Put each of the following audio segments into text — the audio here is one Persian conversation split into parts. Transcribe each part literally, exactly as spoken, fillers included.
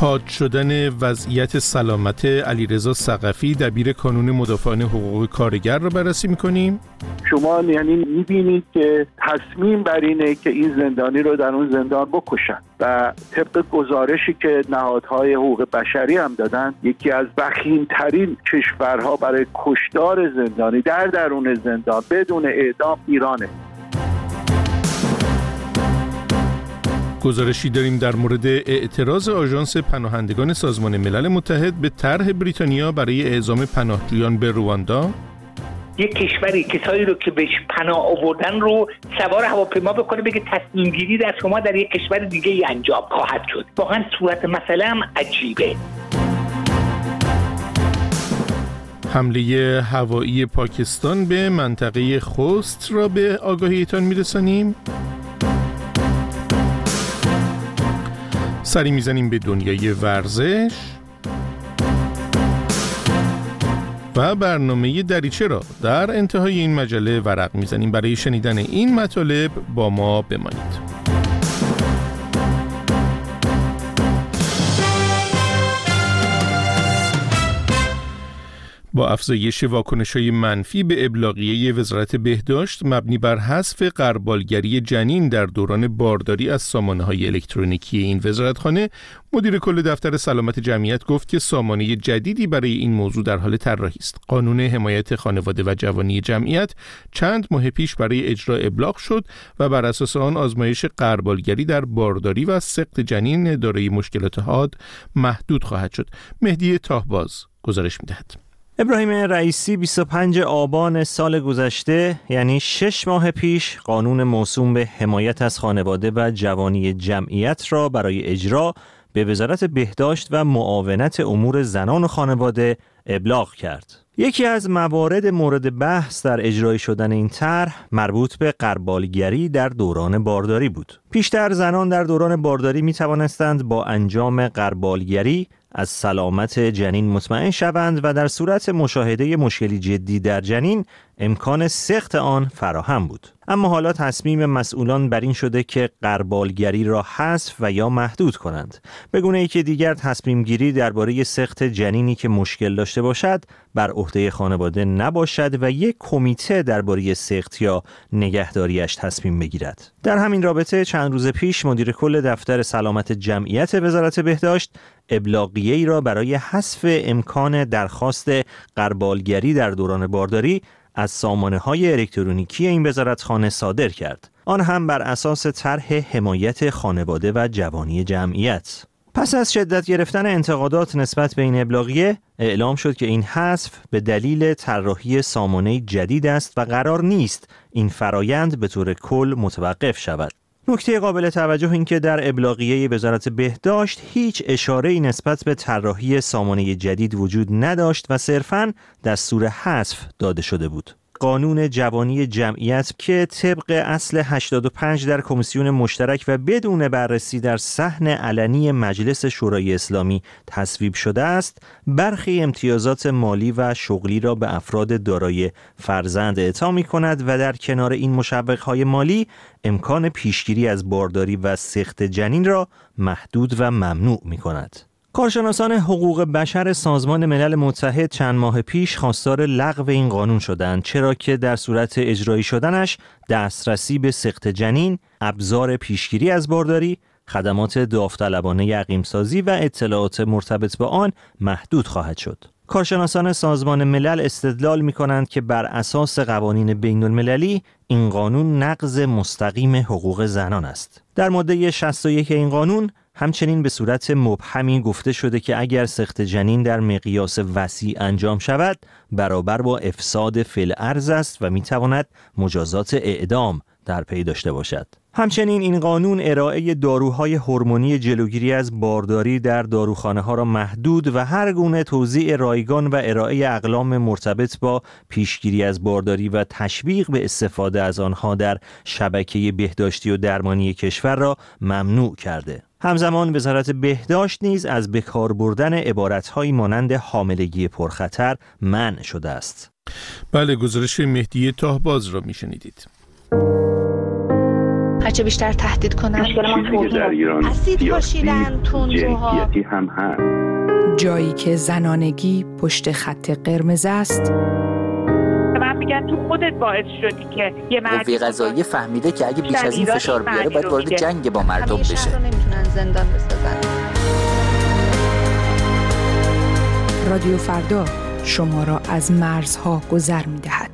حاد شدن وضعیت سلامت علیرضا ثقفی دبیر کانون مدافعان حقوق کارگر را بررسی می‌کنیم. شما یعنی می‌بینید که تصمیم بر اینه که این زندانی رو در اون زندان بکشن و طبق گزارشی که نهادهای حقوق بشری هم دادن، یکی از وخیم‌ترین کشورها برای کشتار زندانی در درون زندان بدون اعدام ایرانه. گزارشی داریم در مورد اعتراض آژانس پناهندگان سازمان ملل متحد به طرح بریتانیا برای اعزام پناهجویان به رواندا. یک کشوری کسایی رو که بهش پناه آوردن رو سوار هواپیما بکنه بگه تصمیم گیری در شما در یک کشور دیگه ای انجام خواهد شد. واقعا صورت مسئله هم عجیبه. حمله هوایی پاکستان به منطقه خوست را به آگاهیتان میرسانیم. سری میزنیم به دنیای ورزش و برنامه دریچه را در انتهای این مجله ورق میزنیم. برای شنیدن این مطالب با ما بمانید. با افزایش واکنش‌های منفی به ابلاغیه وزارت بهداشت مبنی بر حذف غربالگری جنین در دوران بارداری از سامانه‌های الکترونیکی این وزارتخانه، مدیر کل دفتر سلامت جمعیت گفت که سامانه جدیدی برای این موضوع در حال طراحی است. قانون حمایت خانواده و جوانی جمعیت چند ماه پیش برای اجرا ابلاغ شد و بر اساس آن آزمایش غربالگری در بارداری و سقط جنین دارای مشکلات حاد محدود خواهد شد. مهدی تاهباز گزارش می‌دهد. ابراهیم رئیسی بیست و پنجم آبان سال گذشته، یعنی شش ماه پیش، قانون موسوم به حمایت از خانواده و جوانی جمعیت را برای اجرا به وزارت بهداشت و معاونت امور زنان و خانواده ابلاغ کرد. یکی از موارد مورد بحث در اجرای شدن این طرح مربوط به غربالگری در دوران بارداری بود. پیشتر زنان در دوران بارداری می توانستند با انجام غربالگری از سلامت جنین مطمئن شوند و در صورت مشاهده مشکلی جدی در جنین امکان سقط آن فراهم بود. اما حالا تصمیم مسئولان بر این شده که غربالگری را حذف و یا محدود کنند، به گونه‌ای که دیگر تصمیم گیری درباره سقط جنینی که مشکل داشته باشد بر عهده خانواده نباشد و یک کمیته درباره سقط یا نگهداریش تصمیم بگیرد. در همین رابطه چند روز پیش مدیر کل دفتر سلامت جمعیت وزارت بهداشت ابلاغیه‌ای را برای حذف امکان درخواست غربالگری در دوران بارداری از سامانه‌های الکترونیکی این وزارتخانه صادر کرد. آن هم بر اساس طرح حمایت خانواده و جوانی جمعیت. پس از شدت گرفتن انتقادات نسبت به این ابلاغیه، اعلام شد که این حذف به دلیل طراحی سامانه جدید است و قرار نیست این فرایند به طور کل متوقف شود. نکته قابل توجه این که در ابلاغیه وزارت بهداشت هیچ اشاره‌ای نسبت به طراحی سامانه جدید وجود نداشت و صرفاً دستور حذف داده شده بود. قانون جوانی جمعیت که طبق اصل هشتاد و پنج در کمیسیون مشترک و بدون بررسی در صحن علنی مجلس شورای اسلامی تصویب شده است، برخی امتیازات مالی و شغلی را به افراد دارای فرزند اعطا می‌کند و در کنار این مشوق‌های مالی امکان پیشگیری از بارداری و سقط جنین را محدود و ممنوع می‌کند. کارشناسان حقوق بشر سازمان ملل متحد چند ماه پیش خواستار لغو این قانون شدند، چرا که در صورت اجرایی شدنش دسترسی به سقط جنین، ابزار پیشگیری از بارداری، خدمات داوطلبانه یقیم‌سازی و اطلاعات مرتبط با آن محدود خواهد شد. کارشناسان سازمان ملل استدلال می‌کنند که بر اساس قوانین بین‌المللی این قانون نقض مستقیم حقوق زنان است. در ماده شصت و یک این قانون همچنین به صورت مبهمی گفته شده که اگر سقط جنین در مقیاس وسیع انجام شود برابر با افساد فی الارض است و میتواند مجازات اعدام در پی داشته باشد. همچنین این قانون ارائه داروهای هورمونی جلوگیری از بارداری در داروخانه ها را محدود و هر گونه توزیع رایگان و ارائه اقلام مرتبط با پیشگیری از بارداری و تشویق به استفاده از آنها در شبکه بهداشتی و درمانی کشور را ممنوع کرده. همزمان وزارت بهداشت نیز از بکار بردن عبارت‌هایی مانند حاملگی پرخطر منع شده است. بله، گزارش مهدی تاهباز را میشنیدید. هرچه بیشتر تهدید کنن مشکل ما توهین اسید پاشیدن تندروها هم هست. جایی که زنانگی پشت خط قرمز است، من میگن تو خودت باعث شدی که یه مردی قوه قضاییه فهمیده که اگه بیش از این فشار بیاره باید وارد جنگ با مردم بشه. شهر رو نمیتونن زندان بسازن. رادیو فردا شما را از مرزها گذر می‌دهد.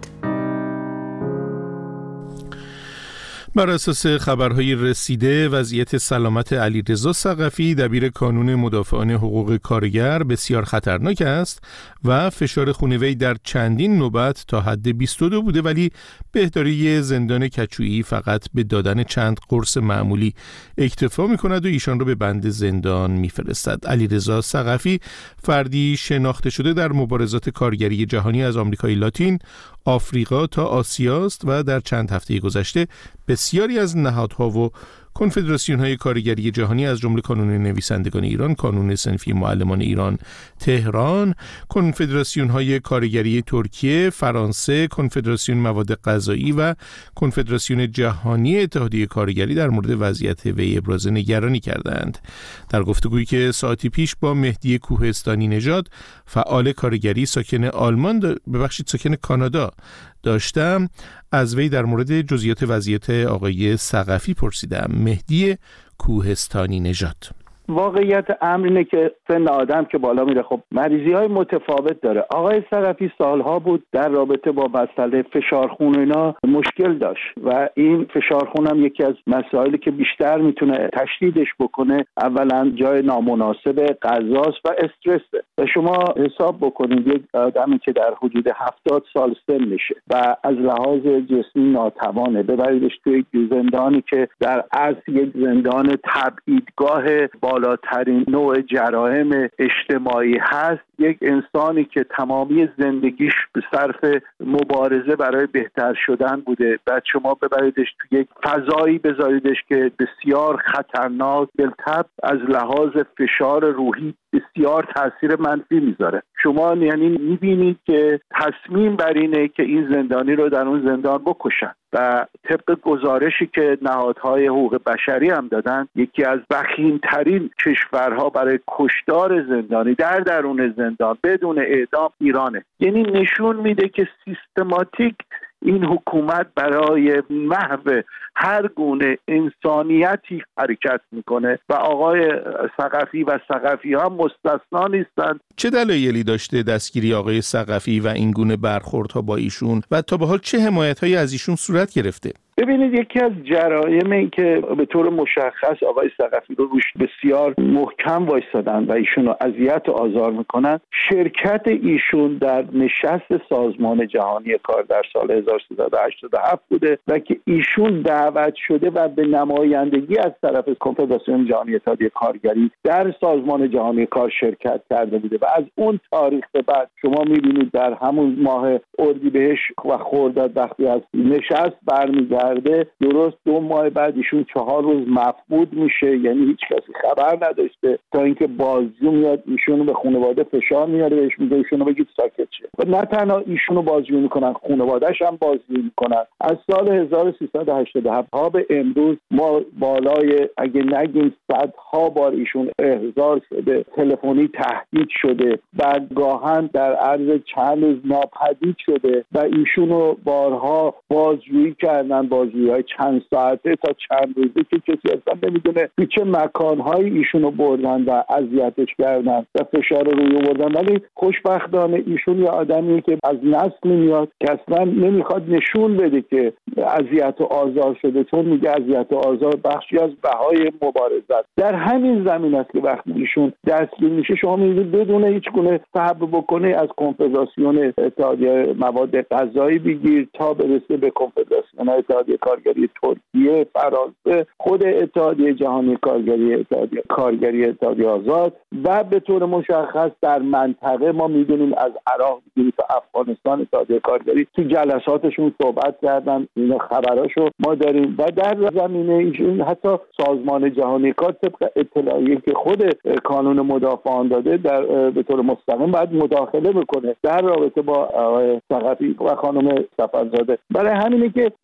بر اساس خبرهای رسیده وضعیت سلامت علیرضا ثقفی دبیر کانون مدافعان حقوق کارگر بسیار خطرناک است و فشار خون وی در چندین نوبت تا حد بیست و دو بوده، ولی بهداری زندان کچویی فقط به دادن چند قرص معمولی اکتفا می‌کند و ایشان را به بند زندان می‌فرستد. علیرضا ثقفی فردی شناخته شده در مبارزات کارگری جهانی از آمریکای لاتین، آفریقا تا آسیا است و در چند هفته گذشته بسیاری از نهادها و کنفدراسیون‌های کارگری جهانی از جمله کانون نویسندگان ایران، کانون صنفی معلمان ایران تهران، کنفدراسیون‌های کارگری ترکیه، فرانسه، کنفدراسیون مواد غذایی و کنفدراسیون جهانی اتحادیه کارگری در مورد وضعیت وی ابراز نگرانی کردند. در گفتگویی که ساعتی پیش با مهدی کوهستانی نژاد، فعال کارگری ساکن آلمان د... ببخشید ساکن کانادا داشتم، از وی در مورد جزئیات وضعیت آقای ثقفی پرسیدم. مهدی کوهستانی نژاد: واقعیت امر اینه که سن آدم که بالا میره خب مریضی های متفاوت داره. آقای ثقفی سالها بود در رابطه با مسئله فشار خون و اینا مشکل داشت و این فشار خون هم یکی از مسائلی که بیشتر میتونه تشدیدش بکنه اولا جای نامناسب غذاست و استرسه. و شما حساب بکنید یک آدمی که در حدود هفتاد سال سن میشه و از لحاظ جسمی ناتوانه، ببریدش توی یک زندانی که در اصل یک زندان تبعیدگاه بالاترین نوع جرایم اجتماعی هست، یک انسانی که تمامی زندگیش به صرف مبارزه برای بهتر شدن بوده، بعد شما ببریدش تو یک فضایی بذاریدش که بسیار خطرناک، بالطبع از لحاظ فشار روحی بسیار تاثیر منفی میذاره. شما یعنی میبینید که تصمیم بر اینه که این زندانی رو در اون زندان بکشن و طبق گزارشی که نهادهای حقوق بشری هم دادن، یکی از وخیم‌ترین کشورها برای کشتار زندانی در درون زندان بدون اعدام ایرانه. یعنی نشون میده که سیستماتیک این حکومت برای محو هر گونه انسانیتی حرکت میکنه و آقای ثقفی و ثقفی ها مستثنا نیستند. چه دلایلی داشته دستگیری آقای ثقفی و این گونه برخوردها با ایشون و تا به حال چه حمایت‌هایی از ایشون صورت گرفته؟ ببینید، یکی از جرایم این که به طور مشخص آقای ثقفی رو روش بسیار محکم وایسادن و ایشون رو اذیت و آزار میکنن، شرکت ایشون در نشست سازمان جهانی کار در سال هزار و سیصد و هشتاد و هفت بوده و که ایشون دعوت شده و به نمایندگی از طرف کنفدراسیون جهانی اتحادیه کارگری در سازمان جهانی کار شرکت کرده بوده و از اون تاریخ به بعد شما میبینید در همون ماه اردیبهشت و خرداد وقتی از نشست برمیگرده، درست دو ماه بعد ایشون چهار روز مفقود میشه، یعنی هیچ کسی خبر نداشته تا اینکه بازجو میاد ایشونو به خانواده فشار میاره، بهش میگه ایشونو بگید ساکت شه و نه تنها ایشونو بازجو میکنن، خانواده‌اش هم بازجو میکنن. از سال هزار و سیصد و هشتاد و هفت تا به امروز ما بالای اگه نگیم صدها بار ایشون احضار شده، تلفنی تهدید شده و گاهن در عرض چند روز ناپدید شده و ایشونو بارها بازجویی کردن، بازجویی‌های چند ساعته تا چند روزه که کسی اصلا نمیدونه به چه مکان‌هایی ایشونو بردن و اذیتش کردن و فشار روی آوردن. ولی خوشبختانه ایشون یه آدمی که از نسل میاد که اصلا نمیخواد نشون بده که اذیت و آزار شده، چون میگه اذیت و آزار بخشی از بهای مبارزه است. در همین زمین است که وقتی ایشون دستگیر میشه شما میبینید بدون هیچ گونه صبر بکنه از کنفدراسیون اتحادیه مواد غذایی بگیر تا برسه به کنفدراسیون اتحادیه کارگری ترکیه، فرانسه، خود اتحادیه جهانی کارگری، اتحادیه کارگری اتحادیه آزاد و به طور مشخص در منطقه ما میدونیم از عراق بگیرید تا افغانستان اتحادیه کارگری تو جلساتشون صحبت کردن، اینا خبراشو ما داریم و در زمینه ایشون حتی سازمان جهانی کار طبق اطلاعیه که خود کانون مدافعان داده در به طور مستقیم باید مداخله بکنه در رابطه با آقای ثقفی و خانم صفرزاده. برای همینه که ایشون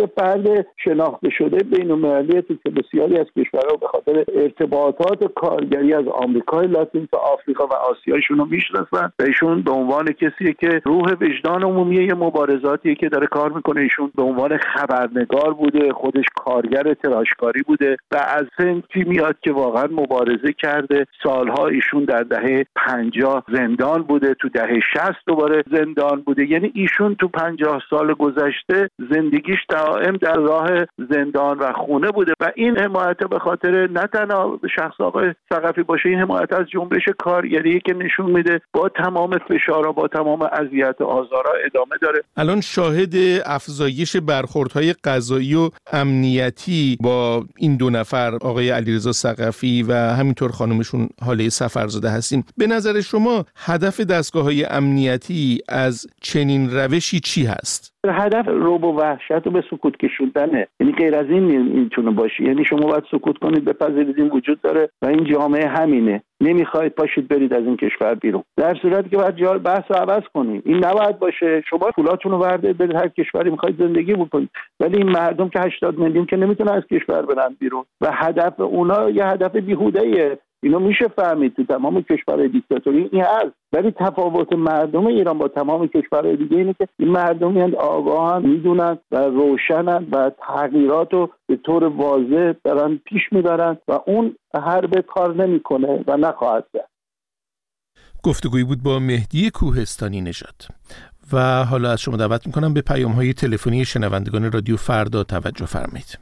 یه فرد شناخته شده بین‌المللی که بسیاری از کشورها به خاطر ارتباطات کارگری از آمریکای لاتین تا آفریقا و آسیایشون رو میشناسن. ایشون به عنوان کسی که روح وجدان عمومی یه مبارزاتی که داره کار میکنه، ایشون به عنوان خبرنگار بوده، خودش کارگر تراشکاری بوده و از سنتی میاد که واقعا مبارزه کرده. سالها ایشون در دهه پنجاه زندان بوده، تو دهه شصت دوباره زندان بوده. یعنی ایشون تو پنجاه سال گذشته زندگیش دائم در راه زندان و خونه بوده و این حمایت به خاطر نه تنها شخص آقای ثقفی باشه، این حمایت از جنبش کارگری که نشون میده با تمام فشارها، با تمام اذیت و آزارها ادامه داره. الان شاهد افزایش برخوردهای قضایی و امنیتی با این دو نفر، آقای علیرضا ثقفی و همینطور خانمشون حاله سفرزاده هستیم. به نظر شما هدف دستگاه‌های امنیتی از چنین روشی چی هست؟ هدف رعب و وحشت رو به سکوت کشوندنه. یعنی غیر از این میتونه باشه. یعنی شما باید سکوت کنید، بپذیرید این وجود داره و این جامعه همینه. نمیخواید پاشید برید از این کشور بیرون. در صورتی که باید جای بحث رو عوض کنید. این نباید باشه شما پولاتون رو بردارید برید هر کشوری میخواید زندگی بکنید، ولی این مردم که هشتاد میلیون که نمیتونن از کشور برن بیرون و هدف اونا یه هدف بیهوده‌ایه. اینو میشه فهمید تو تمام کشورهای دیکتاتوری این هست، ولی تفاوت مردم ایران با تمام کشورهای دیگه اینه که این مردمی هستند آگاهن، میدونن و روشنن و تغییرات رو به طور واضح دارن پیش میبرن و اون حرب کار نمیکنه و نخواهد کرد. گفتگویی بود با مهدی کوهستانی نژاد. و حالا از شما دعوت میکنم به پیام‌های تلفنی شنوندگان رادیو فردا توجه فرمایید.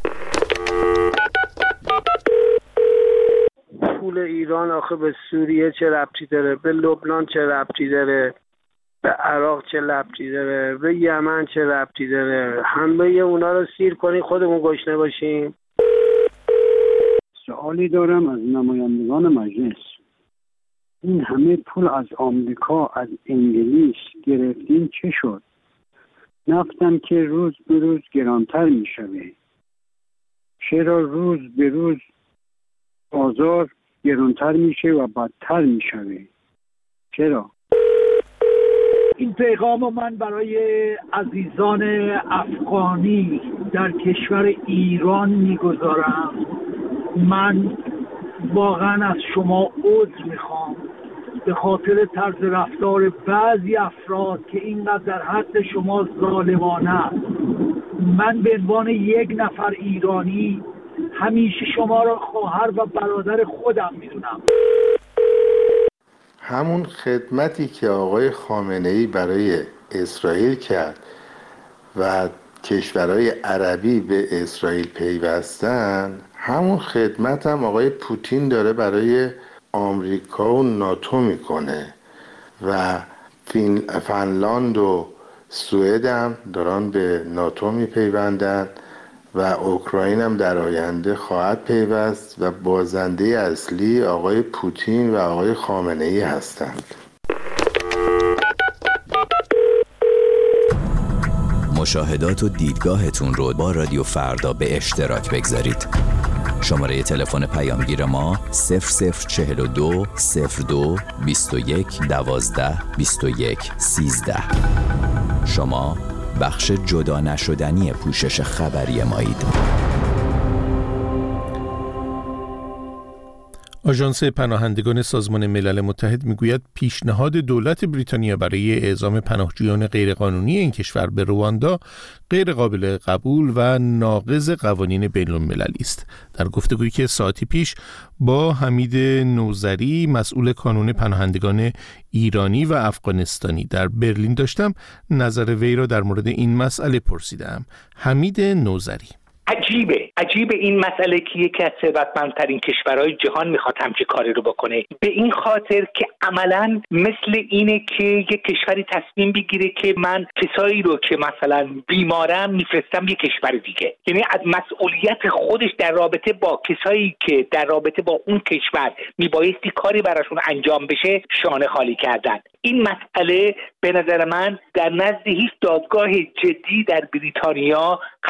پول ایران آخه به سوریه چه ربطی داره؟ به لبنان چه ربطی داره؟ به عراق چه ربطی داره؟ به یمن چه ربطی داره؟ همه اونا رو سیر کنی خودمون گشنه باشیم. سوالی دارم از نمایندگان مجلس. این همه پول از آمریکا، از انگلیس گرفتین چه شد؟ نفتم که روز به روز گرانتر می شوه. چرا روز به روز بازار گرانتر میشه و بدتر میشه؟ چرا؟ این پیغام من برای عزیزان افغانی در کشور ایران میگذارم. من واقعا از شما عذر میخوام به خاطر طرز رفتار بعضی افراد که اینقدر در حق شما ظالمانه است. من به عنوان یک نفر ایرانی همیشه شما را خواهر و برادر خودم میدونم. همون خدمتی که آقای خامنه‌ای برای اسرائیل کرد و کشورهای عربی به اسرائیل پیوستن، همون خدمت هم آقای پوتین داره برای آمریکا و ناتو میکنه و فین، فنلاند و سوئد هم دارن به ناتو میپیوندن و اوکراین هم در آینده خواهد پیوست و بازنده اصلی آقای پوتین و آقای خامنه‌ای هستند. مشاهدات و دیدگاهتون رو با رادیو فردا به اشتراک بگذارید. شماره تلفن پیامگیر ما صفر صفر چهل و دو صفر دو بیست و یک دوازده بیست و یک سیزده. شما بخش جدا نشدنی پوشش خبری مایید. آژانس پناهندگان سازمان ملل متحد میگوید پیشنهاد دولت بریتانیا برای اعزام پناهجویان غیرقانونی این کشور به رواندا غیر قابل قبول و ناقض قوانین بین‌المللی است. در گفتگویی که ساعتی پیش با حمید نوذری مسئول کانون پناهندگان ایرانی و افغانستانی در برلین داشتم، نظر وی را در مورد این مسئله پرسیدم. حمید نوذری: عجیبه عجیبه این مسئله که یکی از ثروتمندترین کشورهای جهان میخواد همچین کاری رو بکنه، به این خاطر که عملاً مثل اینه که یک کشوری تصمیم بگیره که من کسایی رو که مثلا بیمارم میفرستم یک کشور دیگه، یعنی از مسئولیت خودش در رابطه با کسایی که در رابطه با اون کشور میبایستی کاری براشون انجام بشه شانه خالی کردن. این مسئله به نظر من در نزد هیچ دادگاه جدی در بریتانیا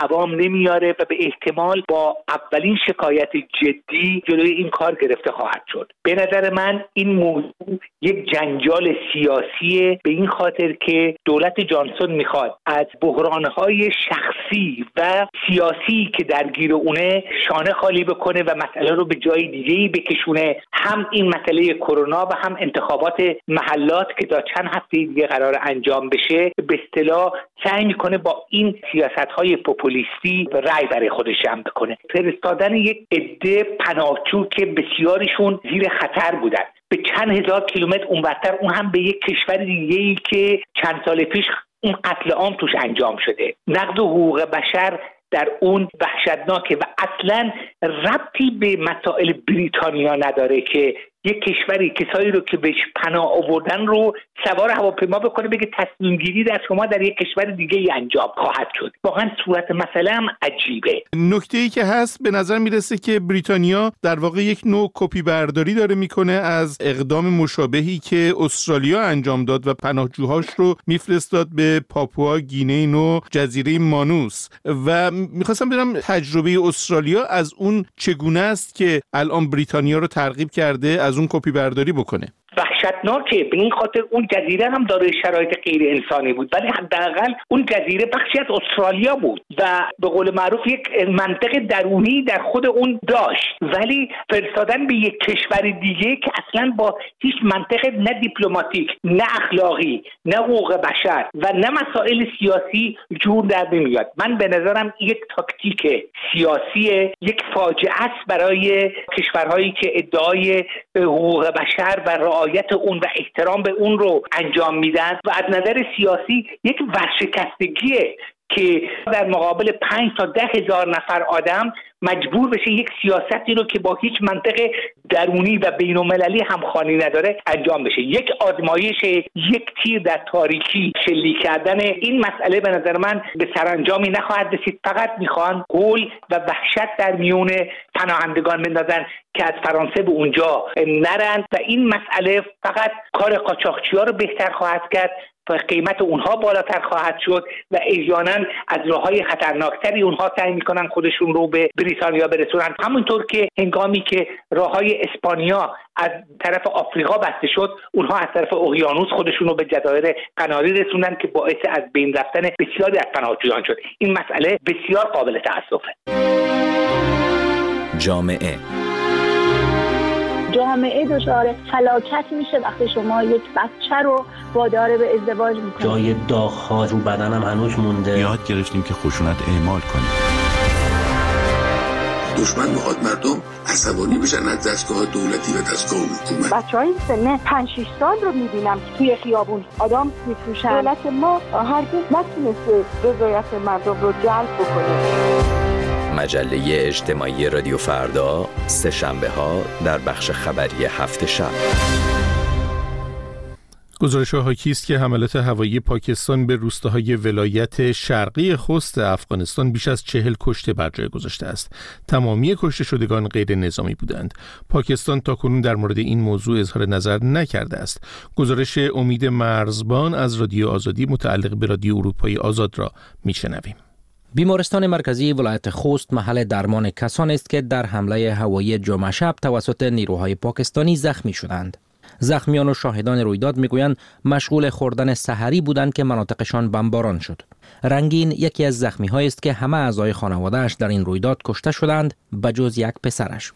هوام نمیاره و به احتمال با اولین شکایت جدی جلوی این کار گرفته خواهد شد. به نظر من این موضوع یک جنجال سیاسیه، به این خاطر که دولت جانسون میخواد از بحرانهای شخصی و سیاسی که درگیر اونه شانه خالی بکنه و مسئله رو به جای دیگه‌ای بکشونه. هم این مسئله کرونا و هم انتخابات محلات که تا چند هفته دیگه قرار انجام بشه، به اصطلاح سعی میکنه با این سیاست‌های پوپولیستی رأی برای خودش جمع بکنه. فرستادن یک عده پناهجو که بسیارشون زیر خطر بودن به چند هزار کیلومتر اونورتر، اون هم به یک کشور دیگه‌ای که چند سال پیش اون قتل عام توش انجام شده. نقض حقوق بشر در اون وحشتناکه و اصلا ربطی به مسائل بریتانیا نداره که یک کشوری کسایی رو که بهش پناه آوردن رو سوار هواپیما بکنه بگه تصمیم گیری در شما در یک کشور دیگه ای انجام خواهد شد. واقعا صورت مسئله هم عجیبه. نکته‌ای که هست به نظر میرسه که بریتانیا در واقع یک نوع کپی برداری داره میکنه از اقدام مشابهی که استرالیا انجام داد و پناهجوهاش رو میفرستاد به پاپوا گینه نو جزیره مانوس و میخواستم بدونم تجربه استرالیا از اون چگونه است که الان بریتانیا رو ترغیب کرده از اون کپی برداری بکنه. وحشتناکه، به این خاطر اون جزیره هم دارای شرایط غیر انسانی بود، ولی حداقل اون جزیره بخشی از استرالیا بود و به قول معروف یک منطقه درونی در خود اون داشت، ولی فرستادن به یک کشور دیگه که اصلا با هیچ منطقه نه دیپلماتیک نه اخلاقی نه حقوق بشر و نه مسائل سیاسی جور در نمیاد. من به نظرم یک تاکتیک سیاسی، یک فاجعه است برای کشورهایی که ادعای حقوق بشر و رعایت اون و احترام به اون رو انجام میدن و از نظر سیاسی یک ورشکستگیه که در مقابل پنج تا ده هزار نفر آدم مجبور بشه یک سیاستی رو که با هیچ منطق درونی و بین‌المللی همخوانی نداره انجام بشه. یک آزمایش، یک تیر در تاریکی شلیک کردن این مسئله به نظر من به سرانجامی نخواهد رسید. فقط میخوان قول و وحشت در میون پناهندگان بندازن که از فرانسه به اونجا نرن و این مسئله فقط کار قاچاقچی‌ها رو بهتر خواهد کرد و قیمت اونها بالاتر خواهد شد و احیانا از راههای خطرناکتری اونها سعی میکنن خودشون رو به بریتانیا برسونن. همونطور که هنگامی که راههای اسپانیا از طرف آفریقا بسته شد، اونها از طرف اقیانوس خودشون رو به جزایر قناری رسوندن که باعث از بین رفتن بسیاری از پناهجویان شد. این مسئله بسیار قابل تأسفه. جامعه جامعه دچار فلاکت میشه وقتی شما یک بچه رو وادار به ازدواج میکنید. جای داغ‌ها رو بدنم هنوز مونده. یاد گرفتیم که خشونت اعمال کنیم. دشمن میخواد مردم عصبانی بشن از دستگاه دولتی و دستگاه حکومت. بچهای سن پنج شش سال رو میبینم که توی خیابون آدم میفروشن. دولت ما هرگز نتونسته رضایت مردم رو جلب بکنه. مجله اجتماعی رادیو فردا، سه شنبه ها در بخش خبری هفت شب. گزارش حاکی است که حملات هوایی پاکستان به روستاهای ولایت شرقی خوست افغانستان بیش از چهل کشته بر جای گذاشته است. تمامی کشته شدگان غیر نظامی بودند. پاکستان تاکنون در مورد این موضوع اظهار نظر نکرده است. گزارش امید مرزبان از رادیو آزادی متعلق به رادیو اروپای آزاد را میشنویم. بیمارستان مرکزی ولایت خوست محل درمان کسانی است که در حمله هوایی جمعه شب توسط نیروهای پاکستانی زخمی شدند. زخمیان و شاهدان رویداد میگویند مشغول خوردن سحری بودند که مناطقشان بمباران شد. رنگین یکی از زخمی‌هایی است که همه اعضای خانواده‌اش در این رویداد کشته شدند بجز یک پسرش.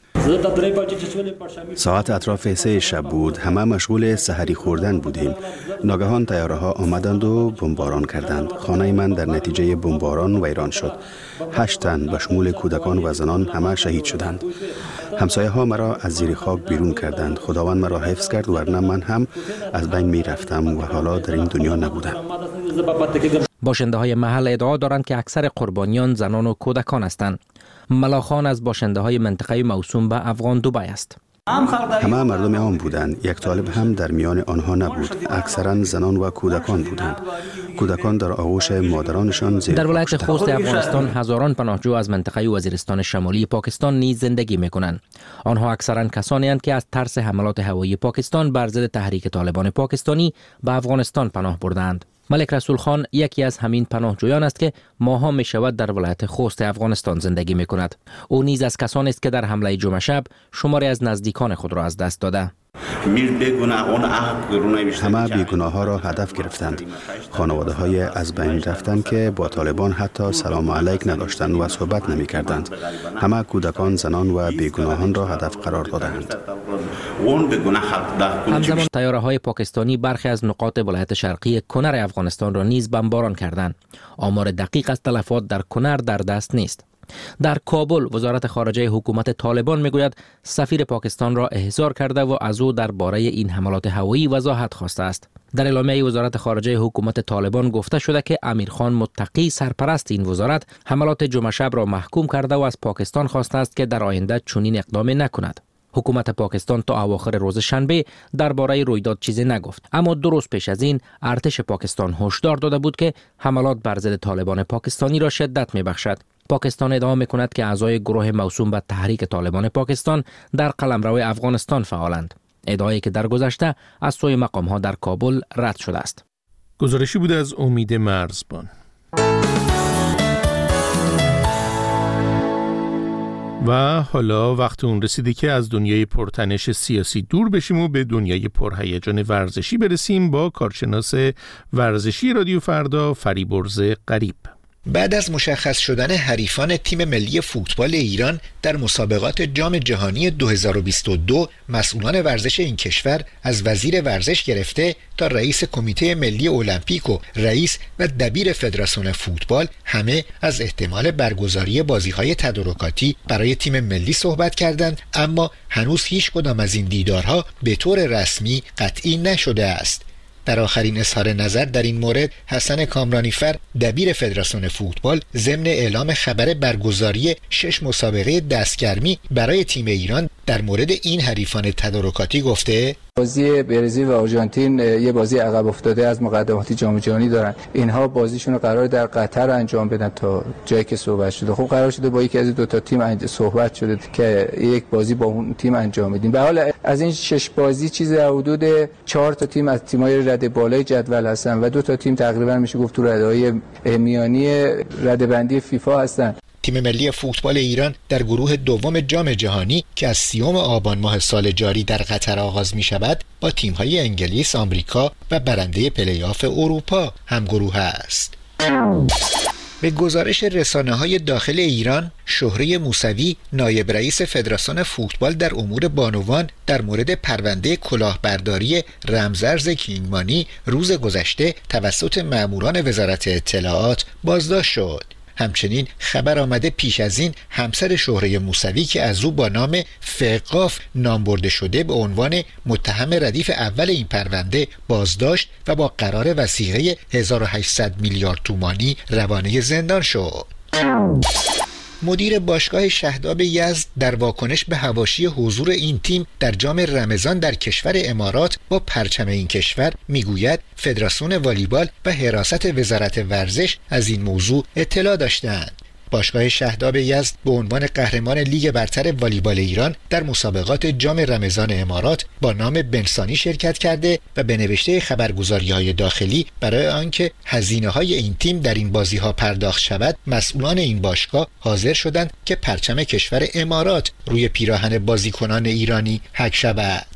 ساعت اطراف سه شب بود. همه مشغول سحری خوردن بودیم. ناگهان طیاره‌ها آمدند و بمباران کردند. خانه من در نتیجه بمباران ویران شد. هشت تن به شمول کودکان و زنان همه شهید شدند. همسایه‌ها مرا از زیر خاک بیرون کردند. خداوند مرا حفظ کرد ورنه من هم از بین می رفتم و حالا در این دنیا نبودم. باشنده های محل ادعا دارند که اکثر قربانیان زنان و کودکان هستند. ملاخان از باشنده های منطقه موسوم به افغان دوبی است. همه مردم عام بودند. یک طالب هم در میان آنها نبود. اکثرا زنان و کودکان بودند. کودکان در آغوش مادرانشان زیر در ولایت خوست افغانستان هزاران پناهجو از منطقه وزیرستان شمالی پاکستان نیز زندگی می‌کنند. آنها اکثرا کسانی اند که از ترس حملات هوایی پاکستان بر ضد تحریک طالبان پاکستانی به افغانستان پناه بردند. ملک رسول خان یکی از همین پناهجویان است که ماها می شود در ولایت خوست افغانستان زندگی می کند. او نیز از کسانی است که در حمله جمعه شب شماری از نزدیکان خود را از دست داده. همه بیگناه ها را هدف گرفتند. خانواده های از بین رفتن که با طالبان حتی سلام علیک نداشتند و صحبت نمی کردند. همه کودکان، زنان و بیگناهان را هدف قرار دادند. همزمان طیاره های پاکستانی برخی از نقاط ولایت شرقی کنر افغانستان را نیز بمباران کردند. آمار دقیق از تلفات در کنر در دست نیست. در کابل وزارت خارجه حکومت طالبان میگوید سفیر پاکستان را احضار کرده و از او درباره این حملات هوایی وضاحت خواسته است. در اعلامیه وزارت خارجه حکومت طالبان گفته شده که امیرخان متقی سرپرست این وزارت حملات جمعه شب را محکوم کرده و از پاکستان خواسته است که در آینده چنین اقدامی نکند. حکومت پاکستان تا اواخر روز شنبه درباره رویداد چیزی نگفت، اما دو روز پیش از این ارتش پاکستان هشدار داده بود که حملات بر ضد طالبان پاکستانی را شدت می‌بخشد. پاکستان ادعا می‌کند که اعضای گروه موسوم به تحریک طالبان پاکستان در قلمرو افغانستان فعالند. ادعایی که در گذشته از سوی مقام‌ها در کابل رد شده است. گزارشی بود از امید مرزبان. و حالا وقت اون رسیده که از دنیای پرتنش سیاسی دور بشیم و به دنیای پرهیجان ورزشی برسیم با کارشناس ورزشی رادیو فردا فریبرز غریب. بعد از مشخص شدن حریفان تیم ملی فوتبال ایران در مسابقات جام جهانی دو هزار و بیست و دو، مسئولان ورزش این کشور از وزیر ورزش گرفته تا رئیس کمیته ملی المپیک و رئیس و دبیر فدراسیون فوتبال همه از احتمال برگزاری بازی‌های تدارکاتی برای تیم ملی صحبت کردند، اما هنوز هیچ کدام از این دیدارها به طور رسمی قطعی نشده است. در آخرین اظهار نظر در این مورد حسن کامرانیفر دبیر فدراسیون فوتبال ضمن اعلام خبر برگزاری شش مسابقه دستگرمی برای تیم ایران در مورد این حریفان تدارکاتی گفته: بازی برزیل و آرژانتین یه بازی عقب افتاده از مقدمات جام جهانی دارن. اینها بازیشون رو قرار در قطر انجام بدن تا جایی که صحبت شده. خب قرار شده با یکی از دو تا تیم صحبت شده که یک بازی با اون تیم انجام بدیم. به حال از این شش بازی چیز حدود چهار تا تیم از تیم‌های رده بالای جدول هستن و دو تا تیم تقریبا میشه گفت تو رده‌های میانی رده‌بندی فیفا هستن. تیم ملی فوتبال ایران در گروه دوم جام جهانی که از سیوم آبان ماه سال جاری در قطر آغاز می شود با تیم‌های انگلیس، آمریکا و برنده پلی‌آف اروپا همگروه است. به گزارش رسانه‌های داخل ایران، شهره موسوی نایب رئیس فدراسیون فوتبال در امور بانوان در مورد پرونده کلاهبرداری رمزارز کینگمانی روز گذشته توسط ماموران وزارت اطلاعات بازداشت شد. همچنین خبر آمده پیش از این همسر شهره موسوی که از او با نام فقاف نام برده شده به عنوان متهم ردیف اول این پرونده بازداشت و با قرار وثیقه هزار و هشتصد میلیارد تومانی روانه زندان شد. مدیر باشگاه شهداب یزد در واکنش به حواشی حضور این تیم در جام رمضان در کشور امارات با پرچم این کشور میگوید فدراسیون والیبال و حراست وزارت ورزش از این موضوع اطلاع داشتند. باشگاه شهداب یزد به عنوان قهرمان لیگ برتر والیبال ایران در مسابقات جام رمضان امارات با نام بنسانی شرکت کرده و به نوشته خبرگزاری‌های داخلی برای آنکه هزینه‌های این تیم در این بازی‌ها پرداخت شود، مسئولان این باشگاه حاضر شدند که پرچم کشور امارات روی پیراهن بازیکنان ایرانی حک شود.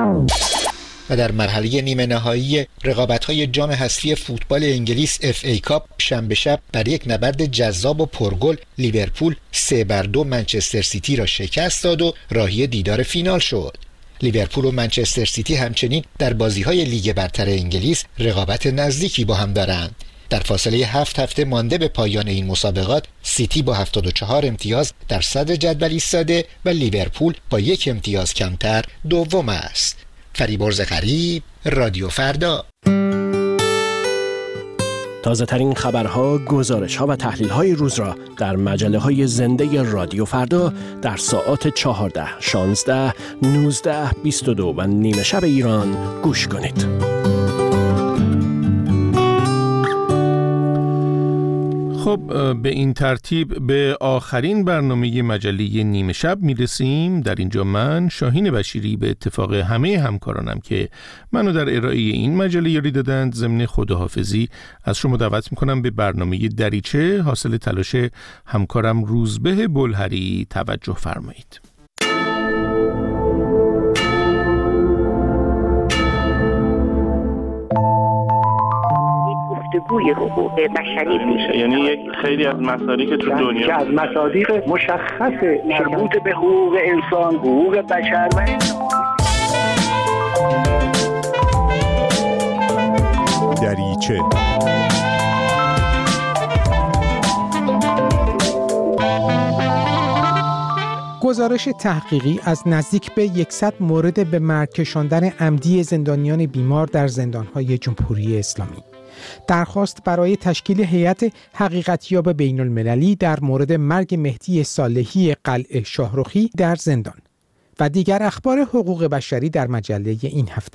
و در مرحله نیمه نهایی رقابت‌های جام حذفی فوتبال انگلیس اف ای کاپ شنبه شب در یک نبرد جذاب و پرگل لیورپول سه بر دو منچستر سیتی را شکست داد و راهی دیدار فینال شد. لیورپول و منچستر سیتی همچنین در بازی‌های لیگ برتر انگلیس رقابت نزدیکی با هم دارند. در فاصله هفت هفته مانده به پایان این مسابقات سیتی با هفتاد و چهار امتیاز در صدر جدول ایستاده و لیورپول با یک امتیاز کمتر دوم است. فریبرز غریب، رادیو فردا. تازه ترین خبرها، گزارش‌ها و تحلیل‌های روز را در مجله‌های زنده رادیو فردا در ساعات چهارده، شانزده، نوزده، بیست و دو و نیمه شب ایران گوش کنید. خب به این ترتیب به آخرین برنامه مجله نیمه شب میرسیم. در اینجا من شاهین بشیری به اتفاق همه همکارانم که منو در ارائه این مجله یاری دادند ضمن خداحافظی از شما دعوت میکنم به برنامه دریچه حاصل تلاش همکارم روزبه بلهری توجه فرمایید. گفتگوی حقوق بشری میشه، یعنی یک خیلی از مصادیق که تو دنیا که از مصادیق مشخص مربوط به حقوق انسان، حقوق بشر و دریچه. گزارش تحقیقی از نزدیک به صد مورد به مرگ کشاندن عمدی زندانیان بیمار در زندان‌های جمهوری اسلامی. درخواست برای تشکیل هیئت حقیقتیاب بین المللی در مورد مرگ مهدی صالحی قلعه شاهرخی در زندان و دیگر اخبار حقوق بشری در مجله این هفته.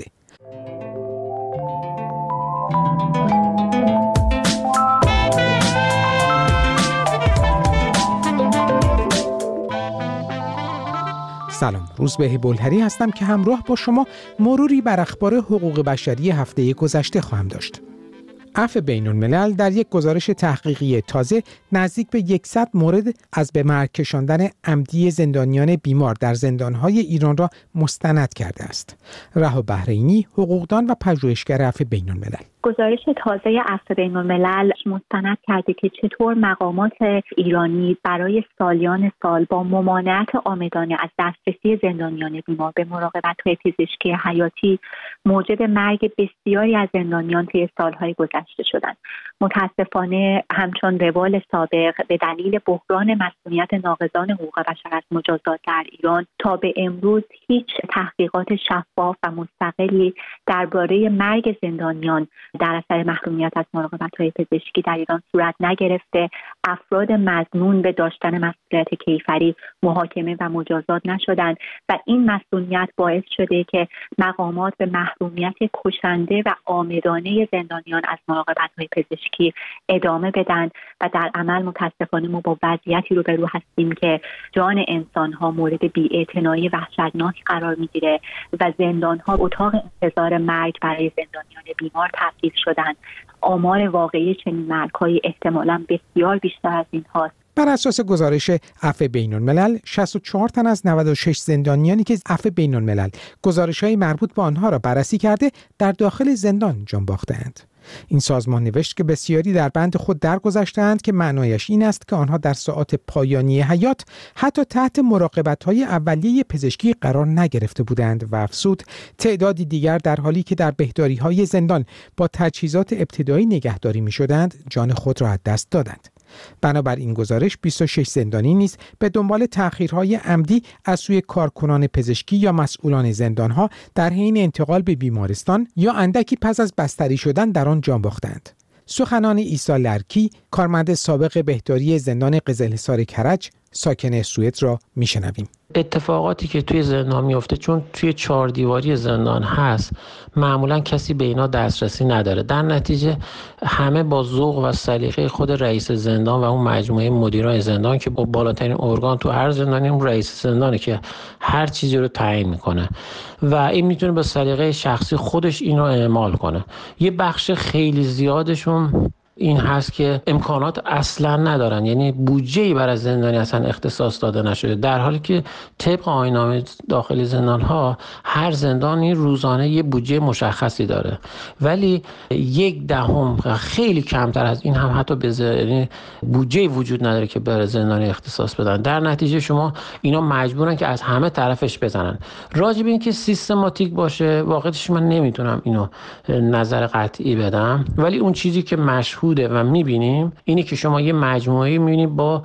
سلام، روزبه بلهری هستم که همراه با شما مروری بر اخبار حقوق بشری هفته گذشته خواهم داشت. عفو بین الملل در یک گزارش تحقیقی تازه نزدیک به صد مورد از به مرگ کشاندن عمدی زندانیان بیمار در زندانهای ایران را مستند کرده است. رها بحرینی، حقوقدان و پژوهشگر عفو بین الملل، گزارش تازه عفو بین الملل مستند کرده که چطور مقامات ایرانی برای سالیان سال با ممانعت عامدانه از دسترسی زندانیان بیمار به مراقبت‌های پزشکی حیاتی موجب مرگ بسیاری از زندانیان طی سالهای گذشته شدند. متاسفانه همچون روال سابق به دلیل بحران مسئولیت ناقضان حقوق بشر از مجازات در ایران تا به امروز هیچ تحقیقات شفاف و مستقلی درباره مرگ زندانیان در اثر محرومیت از مراقبت‌های پزشکی در ایران صورت نگرفته. افراد مظنون به داشتن مسئولیت کیفری محاکمه و مجازات نشدند و این مسئولیت باعث شده که مقامات به محرومیت کشنده و عامدانه زندانیان از مراقبت‌های پزشکی ادامه بدن و در عمل متاسفانه ما با وضعیتی روبرو هستیم که جان انسان‌ها مورد بی‌اعتنایی وحشتناک قرار می‌گیره و زندان‌ها اتاق انتظار مرگ برای زندانیان بیمار تبدیل شدن. آمار واقعی چنین مرگ‌های احتمالاً بسیار بیشتر از این هاست. بر اساس گزارش عفو بین الملل، شصت و چهار تن از نود و شش زندانیانی که عفو بین الملل گزارش‌های مربوط به آنها را بررسی کرده در داخل زندان جان باختند. این سازمان نوشت که بسیاری در بند خود درگذشتند که معنایش این است که آنها در ساعات پایانی حیات حتی تحت مراقبت‌های اولیه پزشکی قرار نگرفته بودند و افزود تعدادی دیگر در حالی که در بهداری‌های زندان با تجهیزات ابتدایی نگهداری می‌شدند جان خود را از دست دادند. بنابر این گزارش بیست و شش زندانی نیز به دنبال تأخیرهای عمدی از سوی کارکنان پزشکی یا مسئولان زندانها در حین انتقال به بیمارستان یا اندکی پس از بستری شدن در آن جان باختند. سخنان عیسی لرکی، کارمند سابق بهداری زندان قزلحصار کرج ساکن سوئد را میشنویم. اتفاقاتی که توی زندان میفته چون توی چهار دیواری زندان هست معمولا کسی به اینا دسترسی نداره. در نتیجه همه با ذوق و سلیقه خود رئیس زندان و اون مجموعه مدیرای زندان که با بالاترین ارگان تو هر زندانی اون رئیس زندانه که هر چیزی رو تعیین میکنه و این میتونه به سلیقه شخصی خودش این رو اعمال کنه. یه بخش خیلی زیادشون این هست که امکانات اصلا ندارن، یعنی بودجه‌ای برای زندانی اصلا اختصاص داده نشده، در حالی که طبق آیین‌نامه داخلی زندان‌ها هر زندانی روزانه یه بودجه مشخصی داره، ولی یک دهم خیلی کمتر از این هم حتی به یعنی بودجه‌ای وجود نداره که برای زندانی اختصاص بدن. در نتیجه شما اینا مجبورن که از همه طرفش بزنن. راجع به اینکه سیستماتیک باشه واقعیتش من نمیتونم اینو نظر قطعی بدم، ولی اون چیزی که مشهور و میبینیم اینه که شما یه مجموعه میبینید با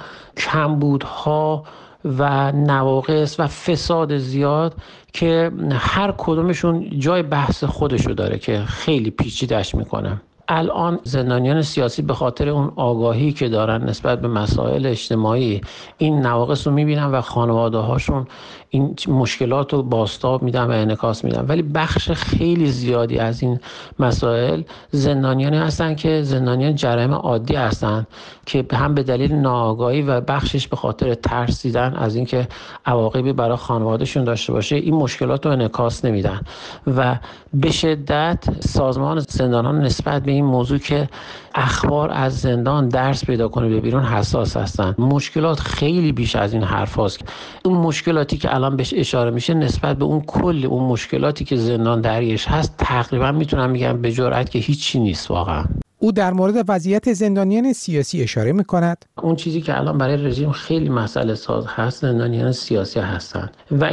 کمبودها و نواقص و فساد زیاد که هر کدومشون جای بحث خودشو داره که خیلی پیچیده‌اش میکنه. الان زندانیان سیاسی به خاطر اون آگاهی که دارن نسبت به مسائل اجتماعی این نواقص رو میبینن و خانواده هاشون این مشکلات رو بازتاب میدن و انعکاس میدن. ولی بخش خیلی زیادی از این مسائل زندانیانی هستن که زندانیان جرایم عادی هستن که هم به دلیل ناآگاهی و بخشش به خاطر ترسیدن از اینکه عواقبی برای خانوادهشون داشته باشه این مشکلات رو انعکاس نمیدن و به شدت سازمان زندانان نسبت به این موضوع که اخبار از زندان درس پیدا کنه به بیرون حساس هستن. مشکلات خیلی بیش از این حرف هست. اون مشکلاتی که الان بهش اشاره میشه نسبت به اون کل اون مشکلاتی که زندان درگیرش هست تقریبا میتونم بگم به جرئت که هیچی نیست واقعا. او در مورد وضعیت زندانیان سیاسی اشاره می‌کند. اون چیزی که الان برای رژیم خیلی مسئله ساز هست زندانیان سیاسی هستن و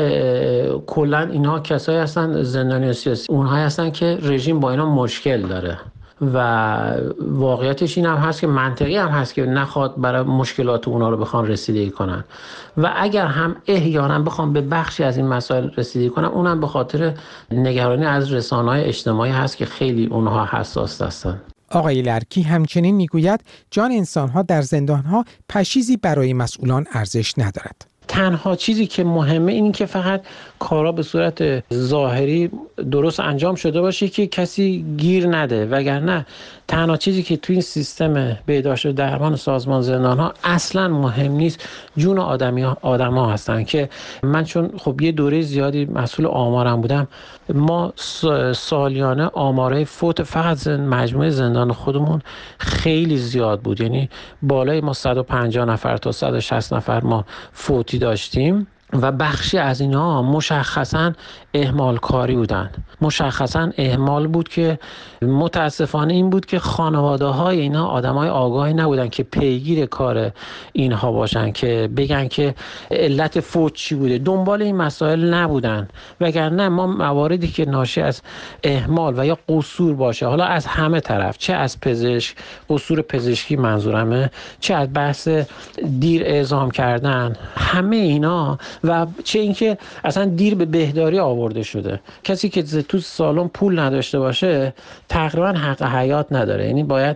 اینکه کلا اینها کسایی هستن زندانیان سیاسی اونها هستن که رژیم با اینا مشکل داره و واقعیتش این هم هست که منطقی هم هست که نخواد برای مشکلات اونا رو بخوان رسیدگی کنن و اگر هم احیانا بخوام به بخشی از این مسائل رسیدگی کنن اونم به خاطر نگرانی از رسانه‌های اجتماعی هست که خیلی اونها حساس هستن. آقای لرکی همچنین میگوید جان انسانها در زندانها پشیزی برای مسئولان ارزش ندارد. تنها چیزی که مهمه این که فقط کارا به صورت ظاهری درست انجام شده باشه که کسی گیر نده، وگرنه تنها چیزی که تو این سیستم بهداشت و درمان سازمان زندان‌ها اصلا مهم نیست جون آدمی آدم‌ها هستن که من چون خب یه دوره زیادی مسئول آمارم بودم، ما سالیانه آماره فوت فقط مجموعه زندان خودمون خیلی زیاد بود، یعنی بالای ما صد و پنجاه نفر تا صد و شصت نفر ما فوتی داشتیم و بخشی از اینا مشخصاً اهمال کاری بودن. مشخصاً اهمال بود که متاسفانه این بود که خانواده های اینا آدم های آگاهی نبودن که پیگیر کار اینها باشن که بگن که علت فوت چی بوده، دنبال این مسائل نبودن. وگرنه ما مواردی که ناشی از اهمال و یا قصور باشه، حالا از همه طرف، چه از پزشک، قصور پزشکی منظورمه، چه از بحث دیر اعزام کردن، همه اینا و چه اینکه اصلا دیر به بهداری آورده شده. کسی که تو سالن پول نداشته باشه تقریبا حق حیات نداره، یعنی باید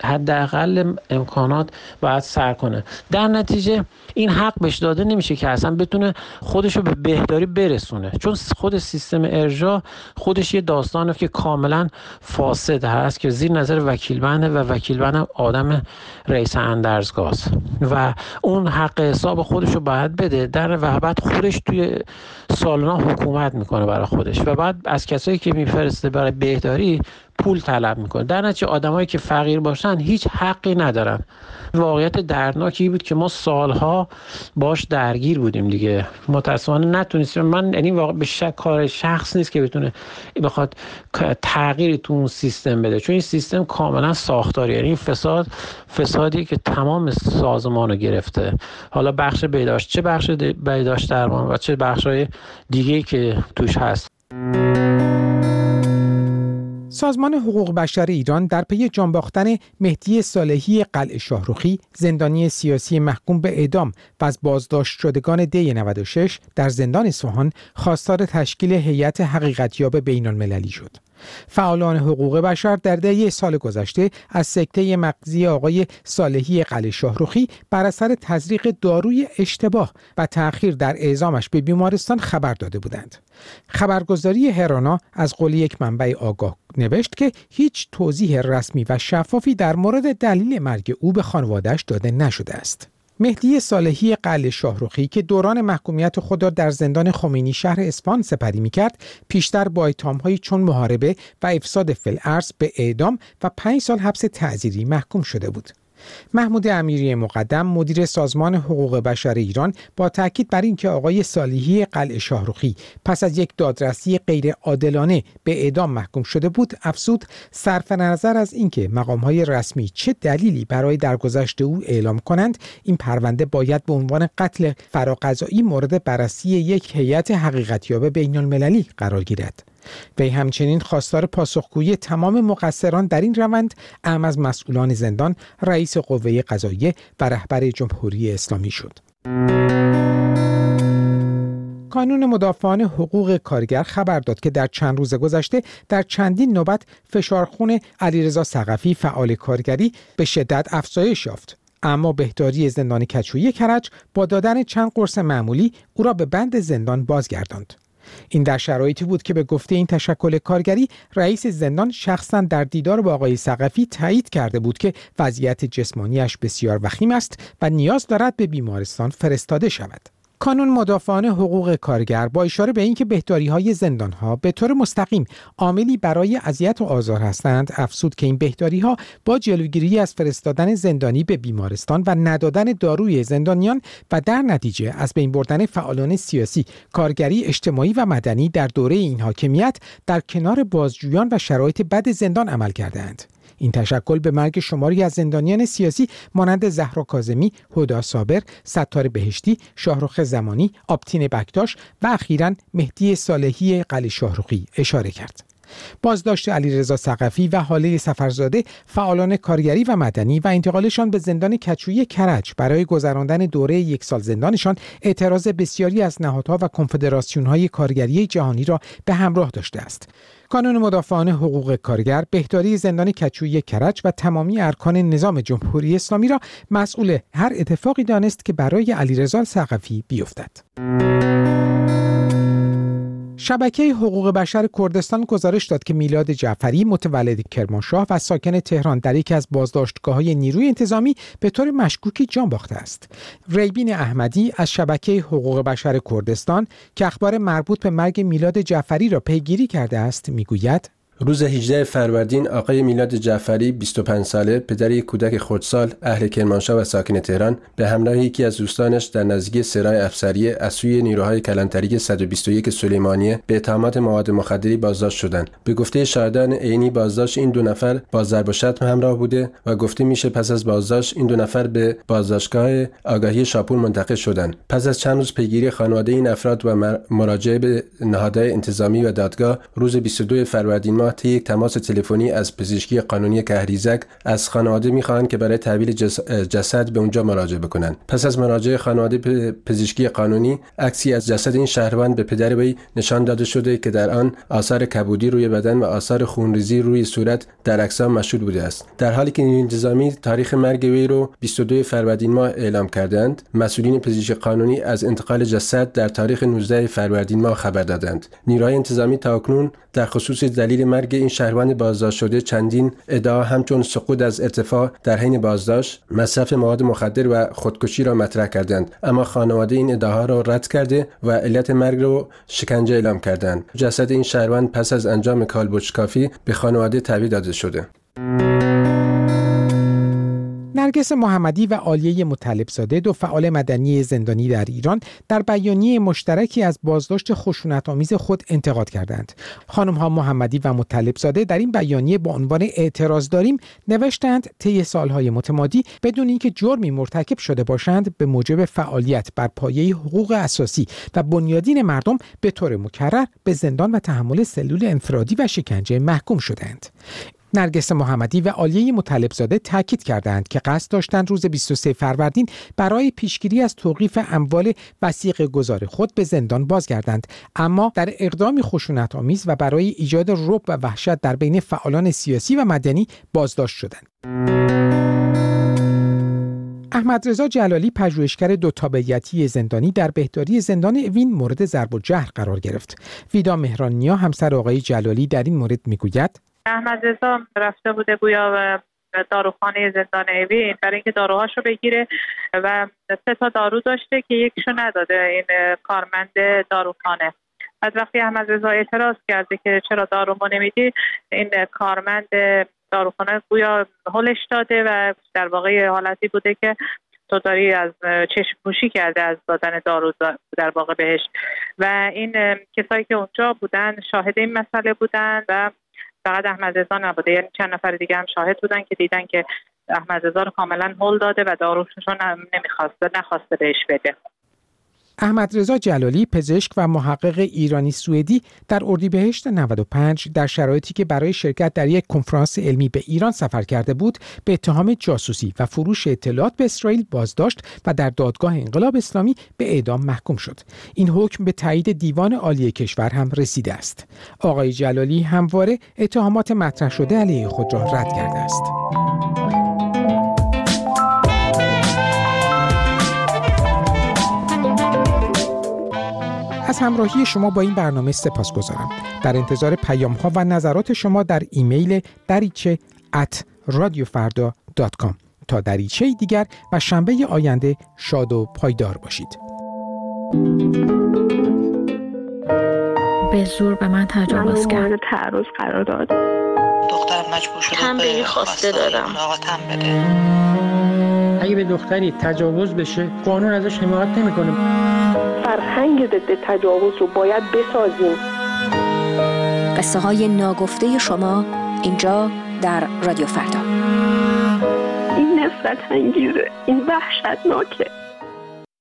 حداقل امکانات باید سر کنه. در نتیجه این حق بهش داده نمیشه که اصلا بتونه خودشو به بهداری برسونه، چون خود سیستم ارجاع خودش یه داستانه که کاملا فاسد هست که زیر نظر وکیل بنده و وکیل بنده آدم رئیس اندرزگاست و اون حق حساب خودشو باید بده در و بعد خودش توی سالنا حکومت میکنه برای خودش و بعد از کسایی که میفرسته برای بهداری پول طلب میکنه. در نتیجه آدمایی که فقیر باشن هیچ حقی ندارن. واقعیت دردناکی بود که ما سالها باش درگیر بودیم دیگه. متاسفانه نتونستیم. من یعنی واقعا به شک کار شخص نیست که بتونه بخواد تغییری تو اون سیستم بده، چون این سیستم کاملا ساختاری، یعنی این فساد فسادی که تمام سازمانو گرفته، حالا بخش بهداشت، چه بخش بهداشت درمان و چه بخش‌های دیگه‌ای که توش هست. سازمان حقوق بشر ایران در پی جان باختن مهدی صالحی قلعه شاهرخی، زندانی سیاسی محکوم به اعدام و از بازداشت شدگان دی نود و شش در زندان اصفهان، خواستار تشکیل هیئت حقیقتیاب بین‌المللی شد. فعالان حقوق بشر در طی سال گذشته از سکته مغزی آقای صالحی قلعه شاهرخی بر اثر تزریق داروی اشتباه و تأخیر در اعزامش به بیمارستان خبر داده بودند. خبرگزاری هرانا از قول یک منبع آگاه نوشت که هیچ توضیح رسمی و شفافی در مورد دلیل مرگ او به خانواده‌اش داده نشده است. مهدی صالحی قلعه شاهرخی که دوران محکومیت خود را در زندان خمینی شهر اصفهان سپری می‌کرد، پیشتر با اتهام‌هایی چون محاربه و افساد فی‌الارض به اعدام و پنج سال حبس تعزیری محکوم شده بود. محمود امیری مقدم، مدیر سازمان حقوق بشر ایران، با تاکید بر اینکه آقای صالحی قلعه شاهرخی پس از یک دادرسی غیر عادلانه به اعدام محکوم شده بود، افزود صرف نظر از اینکه مقام‌های رسمی چه دلیلی برای درگذشت او اعلام کنند، این پرونده باید به عنوان قتل فراقضایی مورد بررسی یک هیئت حقیقتیاب بین‌المللی قرار گیرد. وی همچنین خواستار پاسخگویی تمام مقصران در این روند، اعم از مسئولان زندان، رئیس قوه قضاییه و رهبر جمهوری اسلامی شد. کانون مدافعان حقوق کارگر خبر داد که در چند روز گذشته در چندین نوبت فشارخون علیرضا ثقفی فعال کارگری به شدت افزایش یافت. اما بهداری زندان کجویی کرج با دادن چند قرص معمولی او را به بند زندان بازگرداند. این در شرایطی بود که به گفته این تشکل کارگری رئیس زندان شخصا در دیدار با آقای ثقفی تایید کرده بود که وضعیت جسمانیش بسیار وخیم است و نیاز دارد به بیمارستان فرستاده شود. کانون مدافعان حقوق کارگر با اشاره به اینکه بهداری‌های زندان‌ها به طور مستقیم عاملی برای اذیت و آزار هستند، افزود که این بهداری‌ها با جلوگیری از فرستادن زندانی به بیمارستان و ندادن داروی زندانیان و در نتیجه از بین بردن فعالان سیاسی، کارگری، اجتماعی و مدنی در دوره این حاکمیت در کنار بازجویان و شرایط بد زندان عمل کردند. این تشکل به مرگ شماری از زندانیان سیاسی مانند زهرا کاظمی، هدی صابر، ستار بهشتی، شاهرخ زمانی، آبتین بکتاش و اخیراً مهدی صالحی قلی شاهرخی اشاره کرد. بازداشت علیرضا ثقفی و حاله سفرزاده، فعالان کارگری و مدنی و انتقالشان به زندان کجویی کرج برای گذراندن دوره یک سال زندانشان اعتراض بسیاری از نهادها و کنفدراسیون‌های کارگری جهانی را به همراه داشته است. کانون مدافعان حقوق کارگر بهداری زندان کجویی کرج و تمامی ارکان نظام جمهوری اسلامی را مسئول هر اتفاقی دانست که برای علیرضا ثقفی بیفتد. شبکه حقوق بشر کردستان گزارش داد که میلاد جعفری متولد کرمانشاه و ساکن تهران در یکی از بازداشتگاه‌های نیروی انتظامی به طور مشکوکی جان باخته است. ریبین احمدی از شبکه حقوق بشر کردستان که اخبار مربوط به مرگ میلاد جعفری را پیگیری کرده است میگوید: روز هجدهم فروردین آقای میلاد جعفری بیست و پنج ساله، پدر یک کودک خردسال، اهل کرمانشاه و ساکن تهران، به همراه یکی از دوستانش در نزدیکی سرای افسریه از سوی نیروهای کلانتری صد و بیست و یک سلیمانیه به اتهامات مواد مخدری بازداشت شدند. به گفته شاهدان عینی بازداشت این دو نفر با ضرب و شتم همراه بوده و گفته میشه پس از بازداشت این دو نفر به بازداشتگاه آگاهی شاپور منتقل شدند. پس از چند روز پیگیری خانواده این افراد و مراجعه به نهادهای انتظامی و دادگاه، روز بیست و دوم فروردین ماه طی یک تماس تلفنی از پزشکی قانونی کهریزک از خانواده می‌خواهند که برای تحویل جسد به اونجا مراجعه بکنند. پس از مراجعه خانواده به پزشکی قانونی، عکسی از جسد این شهروند به پدر وی نشان داده شده که در آن آثار کبودی روی بدن و آثار خونریزی روی صورت در اجسام مشهود بوده است. در حالی که نیروی انتظامی تاریخ مرگ وی رو بیست و دوم فروردین ماه اعلام کردند، مسئولین پزشکی قانونی از انتقال جسد در تاریخ نوزدهم فروردین ماه خبر دادند. نیروهای انتظامی تاکنون در خصوص دلیل مرگ این شهروند بازداشت شده چندین ادعا همچون سقوط از ارتفاع در حین بازداشت، مصرف مواد مخدر و خودکشی را مطرح کردند، اما خانواده این ادعاها را رد کرده و علت مرگ را شکنجه اعلام کردند. جسد این شهروند پس از انجام کالبدشکافی به خانواده تحویل داده شده. نرگس محمدی و عالیه مطلبزاده، دو فعال مدنی زندانی در ایران، در بیانیه مشترکی از بازداشت خشونت‌آمیز خود انتقاد کردند. خانم‌ها محمدی و مطلبزاده در این بیانیه با عنوان اعتراض داریم نوشتند طی سالهای متمادی بدون اینکه جرمی مرتکب شده باشند به موجب فعالیت بر پایه حقوق اساسی و بنیادین مردم به طور مکرر به زندان و تحمل سلول انفرادی و شکنجه محکوم شدند. نرگس محمدی و عالیه مطلبزاده تاکید کردند که قصد داشتند روز بیست و سوم فروردین برای پیشگیری از توقیف اموال وثیقه گذار خود به زندان بازگردند، اما در اقدامی خشونت‌آمیز و برای ایجاد رعب و وحشت در بین فعالان سیاسی و مدنی بازداشت شدند. احمد رضا جلالی، پژوهشگر دو تابعیتی زندانی، در بهداری زندان اوین مورد ضرب و جرح قرار گرفت. ویدا مهرانیا، همسر آقای جلالی، در این مورد میگوید: احمد رضا رفته بوده گویا و داروخانه زندان اوین برای اینکه داروهاشو بگیره و سه تا دارو داشته که یکیشو نداده این کارمند داروخانه. از وقتی احمد رضا اعتراض کرده که چرا دارومو نمیدی، این کارمند داروخانه گویا هلش داده و در واقع حالتی بوده که تو داری از چشم پوشی کرده از دادن دارو در واقع بهش. و این کسایی که اونجا بودن شاهد این مسئله بودن و فقط احمد رضا نبوده، یعنی چند نفر دیگه هم شاهد بودن که دیدن که احمد رضا رو کاملا هول داده و داروشون نمیخواسته نخواسته بهش بده. احمد رضا جلالی، پزشک و محقق ایرانی سوئدی، در اردیبهشت نود و پنج در شرایطی که برای شرکت در یک کنفرانس علمی به ایران سفر کرده بود، به اتهام جاسوسی و فروش اطلاعات به اسرائیل بازداشت و در دادگاه انقلاب اسلامی به اعدام محکوم شد. این حکم به تایید دیوان عالی کشور هم رسیده است. آقای جلالی همواره اتهامات مطرح شده علیه خود را رد کرده است. از همراهی شما با این برنامه سپاسگزارم. در انتظار پیام‌ها و نظرات شما در ایمیل دریچه ات رادیوفردا دات کام. تا دریچه دیگر و شنبه آینده شاد و پایدار باشید. به زور به من تجاوز کرد. تعرض قرار داد. دخترم مجبور شده تن به خواسته دادم. آقا تن بده. اگه به دختری تجاوز بشه قانون ازش حمایت نمیکنه. فرهنگ ضد تجاوز رو باید بسازیم. قصه های ناگفته شما اینجا در رادیو فردا. این نفرت انگیزه، این وحشتناکه.